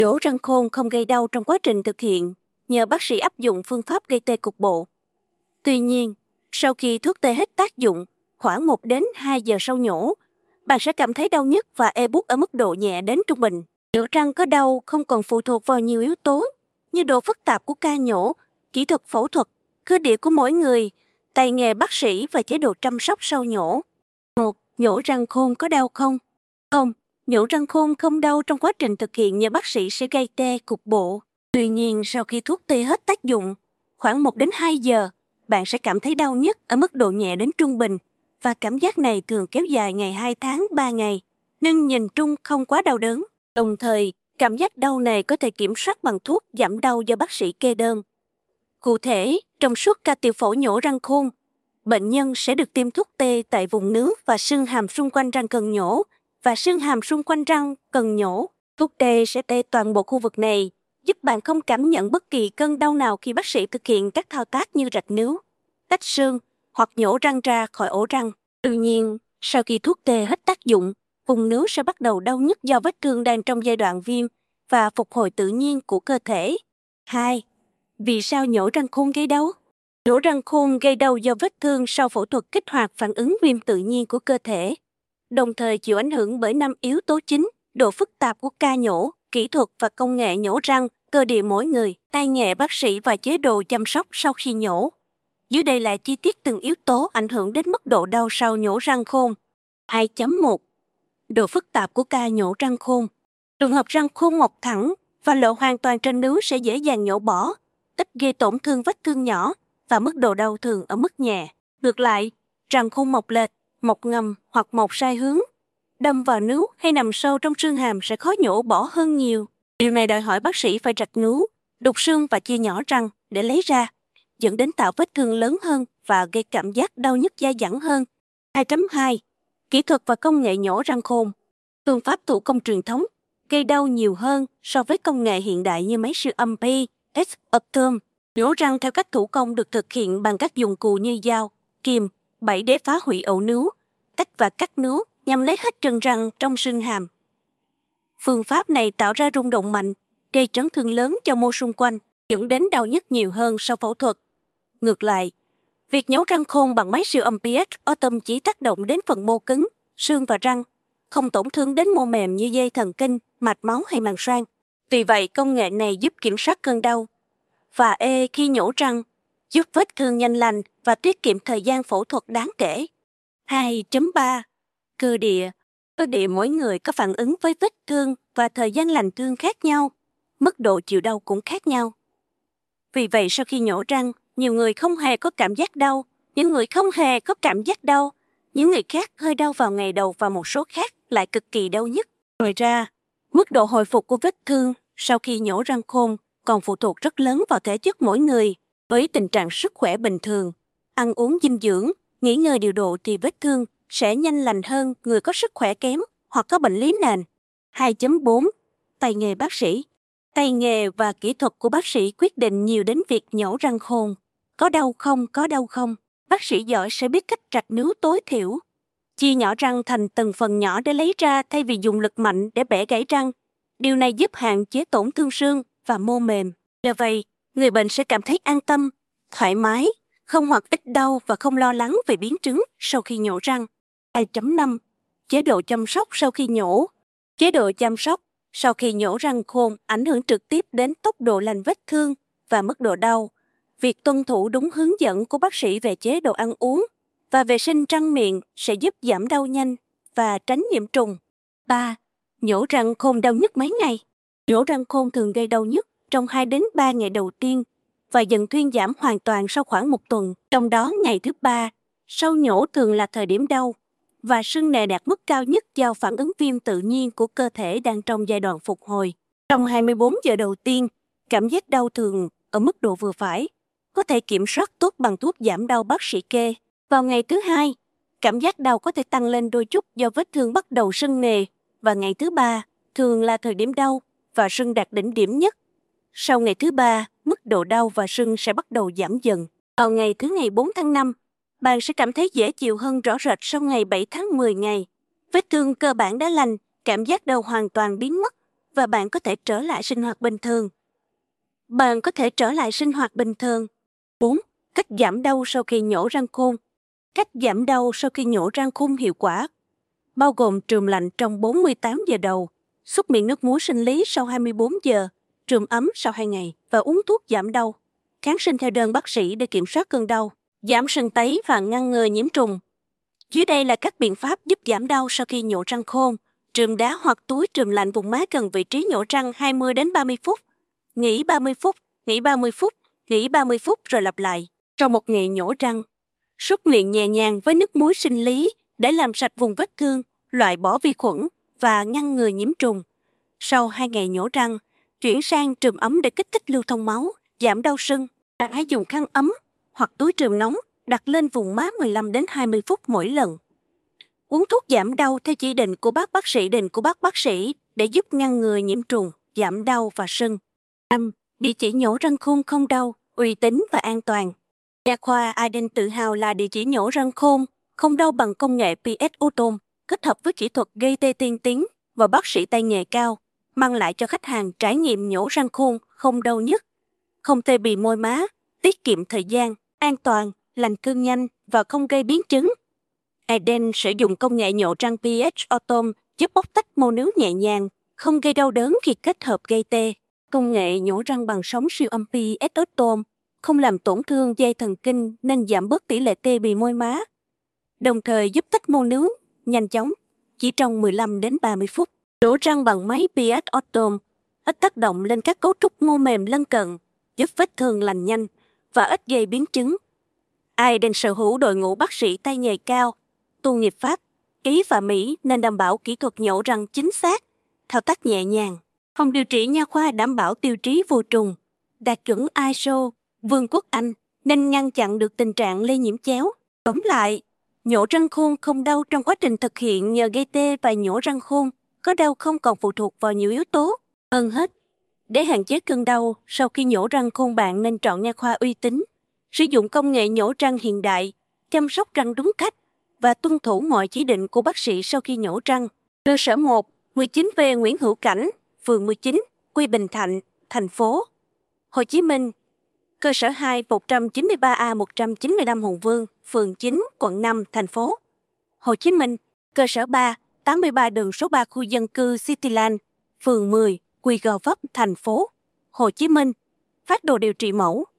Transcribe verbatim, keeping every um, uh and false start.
Nhổ răng khôn không gây đau trong quá trình thực hiện nhờ bác sĩ áp dụng phương pháp gây tê cục bộ. Tuy nhiên, sau khi thuốc tê hết tác dụng, khoảng một đến hai giờ sau nhổ, bạn sẽ cảm thấy đau nhức và ê buốt ở mức độ nhẹ đến trung bình. Nhổ răng có đau không còn phụ thuộc vào nhiều yếu tố như độ phức tạp của ca nhổ, kỹ thuật phẫu thuật, cơ địa của mỗi người, tay nghề bác sĩ và chế độ chăm sóc sau nhổ. một. Nhổ răng khôn có đau không? Không, nhổ răng khôn không đau trong quá trình thực hiện nhờ bác sĩ sẽ gây tê cục bộ. Tuy nhiên, sau khi thuốc tê hết tác dụng, khoảng một đến hai giờ, bạn sẽ cảm thấy đau nhức ở mức độ nhẹ đến trung bình và cảm giác này thường kéo dài ngày hai tháng ba ngày, nhưng nhìn chung không quá đau đớn. Đồng thời, cảm giác đau này có thể kiểm soát bằng thuốc giảm đau do bác sĩ kê đơn. Cụ thể, trong suốt ca tiểu phẫu nhổ răng khôn, bệnh nhân sẽ được tiêm thuốc tê tại vùng nướu và xương hàm xung quanh răng cần nhổ và xương hàm xung quanh răng cần nhổ. Thuốc tê sẽ tê toàn bộ khu vực này, giúp bạn không cảm nhận bất kỳ cơn đau nào khi bác sĩ thực hiện các thao tác như rạch nướu, tách xương hoặc nhổ răng ra khỏi ổ răng. Tuy nhiên, sau khi thuốc tê hết tác dụng, vùng nướu sẽ bắt đầu đau nhức do vết thương đang trong giai đoạn viêm và phục hồi tự nhiên của cơ thể. hai. Vì sao nhổ răng khôn gây đau? Nhổ răng khôn gây đau do vết thương sau phẫu thuật kích hoạt phản ứng viêm tự nhiên của cơ thể, đồng thời chịu ảnh hưởng bởi năm yếu tố chính: độ phức tạp của ca nhổ, kỹ thuật và công nghệ nhổ răng, cơ địa mỗi người, tay nghề bác sĩ và chế độ chăm sóc sau khi nhổ. Dưới đây là chi tiết từng yếu tố ảnh hưởng đến mức độ đau sau nhổ răng khôn. hai chấm một. Độ phức tạp của ca nhổ răng khôn. Trường hợp răng khôn mọc thẳng và lộ hoàn toàn trên nướu sẽ dễ dàng nhổ bỏ, ít gây tổn thương vết thương nhỏ và mức độ đau thường ở mức nhẹ. Ngược lại, răng khôn mọc lệch, mọc ngầm hoặc mọc sai hướng, đâm vào nướu hay nằm sâu trong xương hàm sẽ khó nhổ bỏ hơn nhiều. Điều này đòi hỏi bác sĩ phải rạch nướu, đục xương và chia nhỏ răng để lấy ra, dẫn đến tạo vết thương lớn hơn và gây cảm giác đau nhức dai dẳng hơn. hai chấm hai. Kỹ thuật và công nghệ nhổ răng khôn. Phương pháp thủ công truyền thống gây đau nhiều hơn so với công nghệ hiện đại như máy siêu âm pi, S-Optum. Nhổ răng theo cách thủ công được thực hiện bằng các dụng cụ như dao, kìm, bẫy để phá hủy ổ nướu, tách và cắt nướu nhằm lấy hết chân răng trong xương hàm. Phương pháp này tạo ra rung động mạnh, gây chấn thương lớn cho mô xung quanh, dẫn đến đau nhức nhiều hơn sau phẫu thuật. Ngược lại, việc nhổ răng khôn bằng máy siêu âm pi S-Optum chỉ tác động đến phần mô cứng, xương và răng, không tổn thương đến mô mềm như dây thần kinh, mạch máu hay màng xoang. Vì vậy, công nghệ này giúp kiểm soát cơn đau và ê khi nhổ răng, giúp vết thương nhanh lành và tiết kiệm thời gian phẫu thuật đáng kể. hai chấm ba. Cơ địa. Cơ địa mỗi người có phản ứng với vết thương và thời gian lành thương khác nhau, mức độ chịu đau cũng khác nhau. Vì vậy, sau khi nhổ răng, nhiều người không hề có cảm giác đau, những người không hề có cảm giác đau, những người khác hơi đau vào ngày đầu và một số khác lại cực kỳ đau nhức. Ngoài ra, mức độ hồi phục của vết thương sau khi nhổ răng khôn còn phụ thuộc rất lớn vào thể chất mỗi người. Với tình trạng sức khỏe bình thường, ăn uống dinh dưỡng, nghỉ ngơi điều độ thì vết thương sẽ nhanh lành hơn người có sức khỏe kém hoặc có bệnh lý nền. hai chấm bốn. Tay nghề bác sĩ. Tay nghề và kỹ thuật của bác sĩ quyết định nhiều đến việc nhổ răng khôn. Có đau không, có đau không? Bác sĩ giỏi sẽ biết cách rạch nướu tối thiểu, chia nhỏ răng thành từng phần nhỏ để lấy ra thay vì dùng lực mạnh để bẻ gãy răng. Điều này giúp hạn chế tổn thương xương và mô mềm. Nhờ vậy, người bệnh sẽ cảm thấy an tâm, thoải mái, không hoặc ít đau và không lo lắng về biến chứng sau khi nhổ răng. hai chấm năm. Chế độ chăm sóc sau khi nhổ. Chế độ chăm sóc sau khi nhổ răng khôn ảnh hưởng trực tiếp đến tốc độ lành vết thương và mức độ đau. Việc tuân thủ đúng hướng dẫn của bác sĩ về chế độ ăn uống và vệ sinh răng miệng sẽ giúp giảm đau nhanh và tránh nhiễm trùng. ba. Nhổ răng khôn đau nhức mấy ngày. Nhổ răng khôn thường gây đau nhức trong hai đến ba ngày đầu tiên và dần thuyên giảm hoàn toàn sau khoảng một tuần. Trong đó, ngày thứ ba, sau nhổ thường là thời điểm đau và sưng nề đạt mức cao nhất do phản ứng viêm tự nhiên của cơ thể đang trong giai đoạn phục hồi. Trong hai mươi bốn giờ đầu tiên, cảm giác đau thường ở mức độ vừa phải, có thể kiểm soát tốt bằng thuốc giảm đau bác sĩ kê. Vào ngày thứ hai, cảm giác đau có thể tăng lên đôi chút do vết thương bắt đầu sưng nề, và ngày thứ ba thường là thời điểm đau và sưng đạt đỉnh điểm nhất. Sau ngày thứ ba, mức độ đau và sưng sẽ bắt đầu giảm dần. Vào ngày thứ ngày bốn tháng năm, bạn sẽ cảm thấy dễ chịu hơn rõ rệt sau ngày bảy tháng mười ngày. Vết thương cơ bản đã lành, cảm giác đau hoàn toàn biến mất và bạn có thể trở lại sinh hoạt bình thường. Bạn có thể trở lại sinh hoạt bình thường. bốn. Cách giảm đau sau khi nhổ răng khôn. Cách giảm đau sau khi nhổ răng khôn hiệu quả bao gồm chườm lạnh trong bốn mươi tám giờ đầu, súc miệng nước muối sinh lý sau hai mươi bốn giờ, chườm ấm sau hai ngày và uống thuốc giảm đau. Kháng sinh theo đơn bác sĩ để kiểm soát cơn đau, giảm sưng tấy và ngăn ngừa nhiễm trùng. Dưới đây là các biện pháp giúp giảm đau sau khi nhổ răng khôn. Chườm đá hoặc túi chườm lạnh vùng má gần vị trí nhổ răng hai mươi đến ba mươi phút. Nghỉ ba mươi phút, nghỉ ba mươi phút, nghỉ ba mươi phút rồi lặp lại. Sau một ngày nhổ răng, súc miệng nhẹ nhàng với nước muối sinh lý để làm sạch vùng vết thương, loại bỏ vi khuẩn và ngăn ngừa nhiễm trùng. Sau hai ngày nhổ răng, chuyển sang chườm ấm để kích thích lưu thông máu, giảm đau sưng. Bạn hãy dùng khăn ấm hoặc túi chườm nóng đặt lên vùng má mười lăm đến hai mươi phút mỗi lần. Uống thuốc giảm đau theo chỉ định của bác bác sĩ định của bác bác sĩ để giúp ngăn ngừa nhiễm trùng, giảm đau và sưng. năm. Địa chỉ nhổ răng khôn không đau, uy tín và an toàn. Nha khoa Iden tự hào là địa chỉ nhổ răng khôn không đau bằng công nghệ pê ét Otom, kết hợp với kỹ thuật gây tê tiên tiến và bác sĩ tay nghề cao, mang lại cho khách hàng trải nghiệm nhổ răng khôn không đau nhức, không tê bì môi má, tiết kiệm thời gian, an toàn, lành cơn nhanh và không gây biến chứng. Eden sử dụng công nghệ nhổ răng pê ét Otom giúp bóc tách mô níu nhẹ nhàng, không gây đau đớn khi kết hợp gây tê. Công nghệ nhổ răng bằng sóng siêu âm pê ét Otom không làm tổn thương dây thần kinh nên giảm bớt tỷ lệ tê bì môi má, đồng thời giúp tách mô níu nhanh chóng, chỉ trong mười lăm đến ba mươi phút. Nhổ răng bằng máy pê ét Otom ít tác động lên các cấu trúc mô mềm lân cận, giúp vết thương lành nhanh và ít gây biến chứng. Iden sở hữu đội ngũ bác sĩ tay nghề cao, tu nghiệp Pháp, Ý và Mỹ nên đảm bảo kỹ thuật nhổ răng chính xác, thao tác nhẹ nhàng. Phòng điều trị nha khoa đảm bảo tiêu chí vô trùng, đạt chuẩn i ét ô, Vương quốc Anh nên ngăn chặn được tình trạng lây nhiễm chéo. Tóm lại, nhổ răng khôn không đau trong quá trình thực hiện nhờ gây tê và nhổ răng khôn có đau không còn phụ thuộc vào nhiều yếu tố. Hơn hết, để hạn chế cơn đau sau khi nhổ răng khôn bạn nên chọn nha khoa uy tín, sử dụng công nghệ nhổ răng hiện đại, chăm sóc răng đúng cách và tuân thủ mọi chỉ định của bác sĩ sau khi nhổ răng. Cơ sở một, mười chín V Nguyễn Hữu Cảnh, phường mười chín, Quy Bình Thạnh, thành phố Hồ Chí Minh. Cơ sở hai, một trăm chín mươi ba A một trăm chín mươi lăm Hùng Vương, phường chín, quận năm, thành phố Hồ Chí Minh. Cơ sở ba, tám mươi ba đường số ba khu dân cư Cityland, phường mười, Quy Gò Vấp, thành phố Hồ Chí Minh. Phác đồ điều trị mẫu,